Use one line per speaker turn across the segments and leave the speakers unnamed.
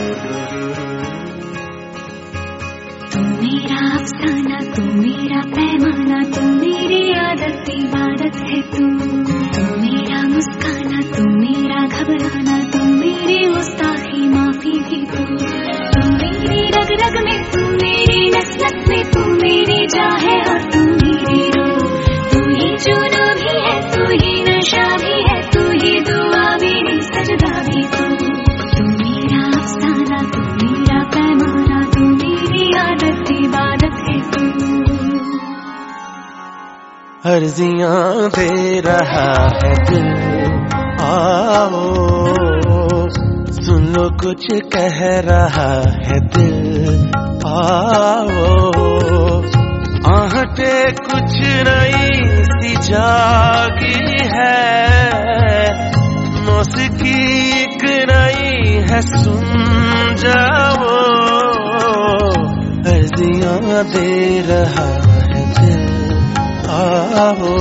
तू मेरा अफसाना, तू मेरा पैमाना, तू मेरी आदत इबादत है तू मेरा मुस्काना, तू मेरा घबराना, तू मेरी गुस्ताखी माफी भी तू मेरी रग रग में, तू मेरी नस नस में, तू मेरी जान है और तू मेरी रूह, तू ही जुनून भी है, तू ही नशा भी है, तू ही दुआ मेरी सजदा भी तू मेरा अफसाना, तू मेरा पैमाना, तू मेरी आदत इबादत है तू।
अर्जियां दे रहा है दिल, आओ सुन लो कुछ कह रहा है दिल, आओ आहटे कुछ नई सी जागी है, मौसीकी एक नई है सुन जाओ, अर्जियां दे रहा है दिल, आओ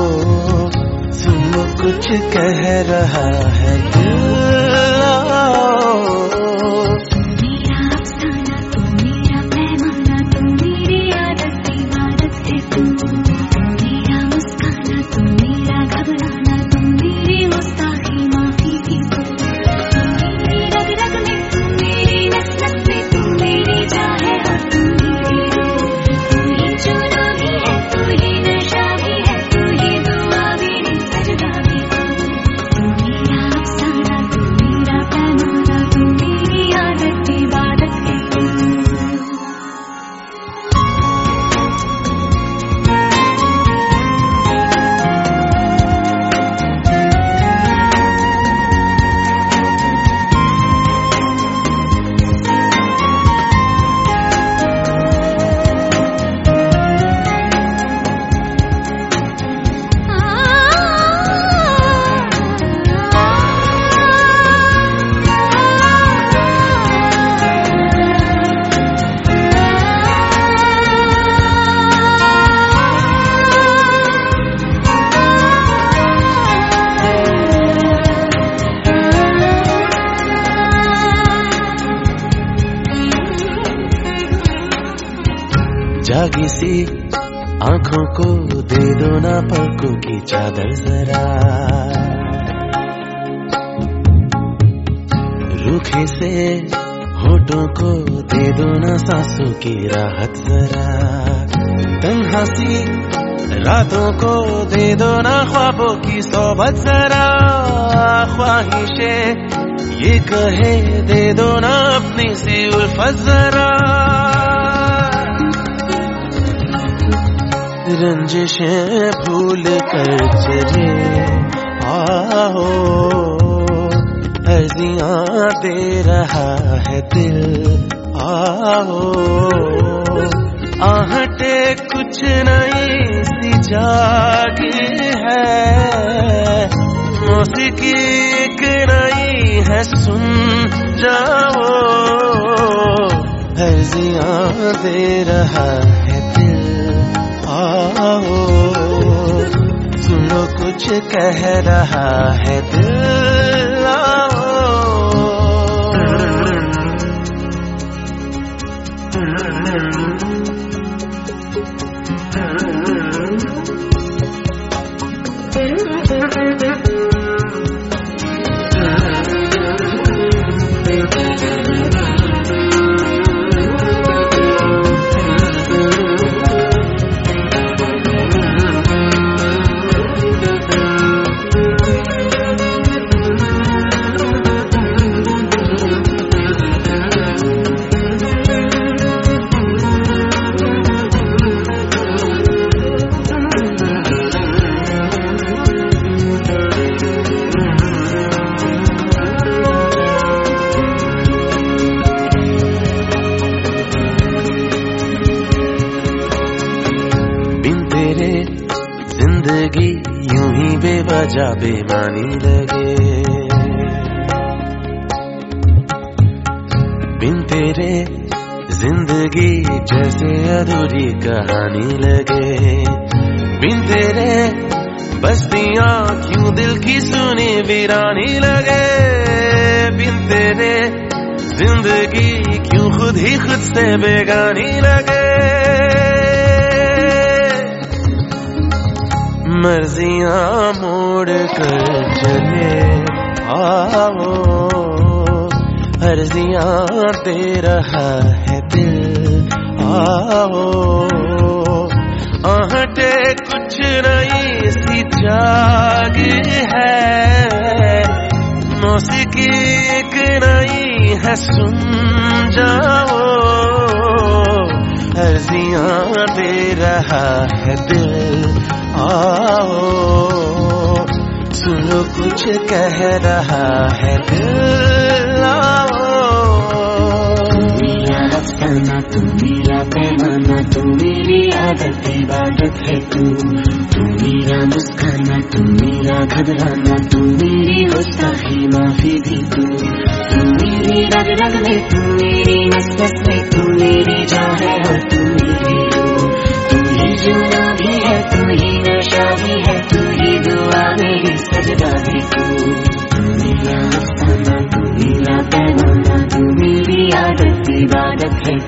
सुनो कुछ कह रहा है दिल, आओ
मेरा अफसाना, तू मेरा पैमाना, तू मेरी आदत इबादत है तू मेरा मुस्काना, तू मेरा घबराना, तू मेरी गुस्ताखी माफी भी तू मेरी रग रग में, तू मेरी नस नस में, तू मेरी जान है और तू मेरी रूह, तू ही जुनून भी है, तू ही नशा भी है, तू ही दुआ मेरी सजदा भी तू मेरा अफसाना, तू मेरा पैमाना, तू मेरी आदत इबादत है तू।
जागी सी आंखों को दे दो ना पलकों की चादर जरा, रूखे से होठों को दे दो ना सांसों की राहत जरा, तन्हा सी रातों को दे दो ना ख्वाबों की सोबत जरा, ख्वाहिशें ये कहे दे दो ना अपनी सी उल्फत जरा, रंजिशें भूल कर चले आओ, अर्जियां दे रहा है दिल, आओ आहटे कुछ नई सी जागी है, मौसीकी एक नई है सुन जाओ, अर्जियां दे रहा है दिल, आओ सुनो कुछ कह रहा है दिल, आओ जिंदगी यूं ही बेवजह बेमानी लगे, बिन तेरे जिंदगी जैसे अधूरी कहानी लगे, बिन तेरे बस्तियां क्यों दिल की सुनी वीरानी लगे, बिन तेरे जिंदगी क्यों खुद ही खुद से बेगानी लगे। मर्जियां मोड़ कर चले आओ, अर्जियां दे रहा है दिल आओ। आहटे कुछ नई सी जागी है, मौसीकी एक नई है सुन जाओ। अर्जियां दे रहा है दिल आओ, सुनो कुछ कह रहा है दिल आओ।
मेरा अफसाना तू मेरा पैमाना, तू मेरी आदत इबादत है तू मेरा मुस्काना, तू मेरा घबराना, तू मेरी गुस्ताखी माफी भी तू मेरी रग रग में, तू मेरी नस नस में, तू मेरी जान है और तू मेरी तू ही जुना भी है, तू ही नशा भी है, तू ही दुआ मेरी सजदा भी तू मेरा अफसाना तू मेरा पैमाना, तू मेरी आदत इबादत है